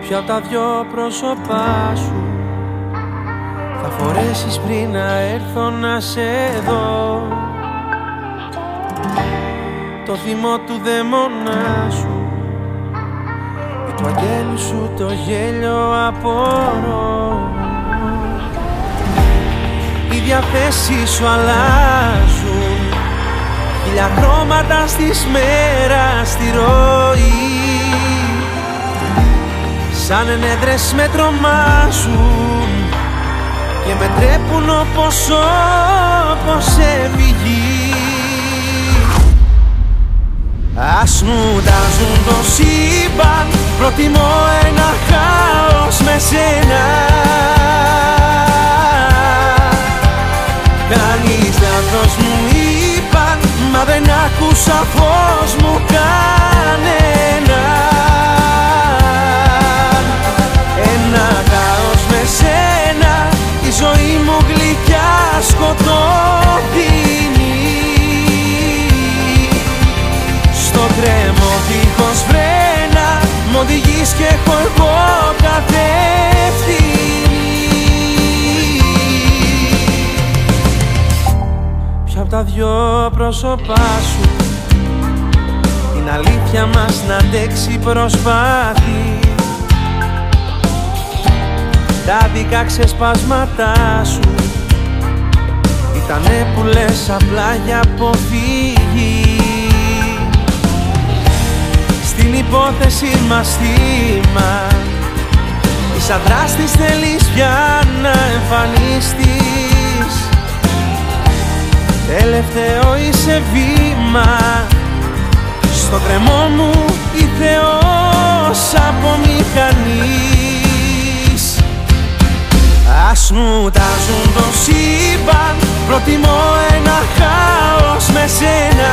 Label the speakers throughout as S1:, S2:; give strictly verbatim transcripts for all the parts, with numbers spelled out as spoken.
S1: Ποια από τα δυο πρόσωπά σου θα φορέσεις πριν να έρθω να σε δω? Το θυμό του δαίμονα σου ή του αγγέλου σου το γέλιο απορώ. Οι διαθέσεις σου αλλάζουν, χίλια χρώματα στις μέρας στη ροή. Σαν ενέδρες με τρομάζουν και με τρέπουν όπως όπως έφυγη. Ας μου τάζουν το σύμπαν, προτιμώ ένα χάος με σένα. Κάνεις λάθος μου είπαν, μα δεν άκουσα φως μου κανένα. Ένα χάος με σένα, η ζωή μου γλυκιά σκοτώδυνη. Στο κρέμο δίχως βρένα, μ' οδηγείς κι έχω εγώ κάθε ευθύνη. Ποια απ' τα δυο πρόσωπά σου την αλήθεια μας να αντέξει προσπάθει? Τα δικά ξεσπάσματά σου ήτανε που λες απλά για αποφύγη. Στην υπόθεση μας θύμα, σαν δράστης θέλεις πια να εμφανιστείς. Τελευταίο είσαι βήμα, στο κρεμό μου η Θεός από μηχανής. Ας μου τάζουν το σύμπαν, προτιμώ ένα χάος με σένα.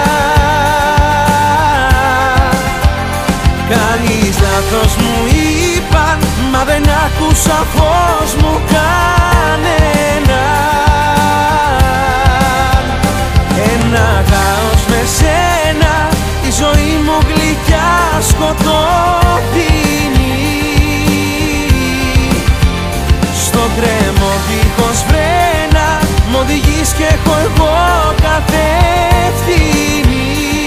S1: Κάνεις λάθος μου είπαν, μα δεν άκουσα φως μου κανένα. Ένα χάος με σένα, η ζωή μου γλυκιά σκοτώδυνη. Στο κρέμο δίχως βρένα, μ' οδηγείς κι έχω εγώ κάθε ευθύνη.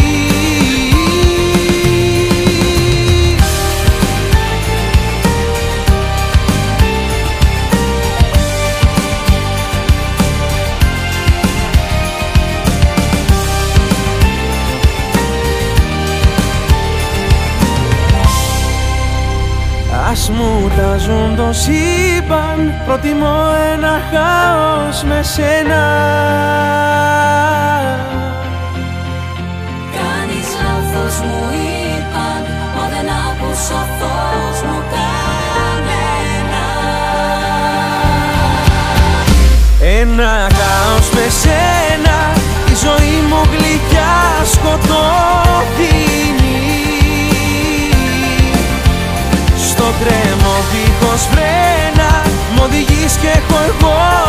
S1: Ας μου τάζουν το σύμπαν, προτιμώ ένα χάος με σένα.
S2: Κάνεις λάθος μου είπαν, μα δεν άκουσα φως μου κανένα.
S1: Ένα χάος με σένα, η ζωή μου γλυκιά σκοτώδυνη. Στο κρέμο δίχως βρένα, μ' οδηγείς κι έχω εγώ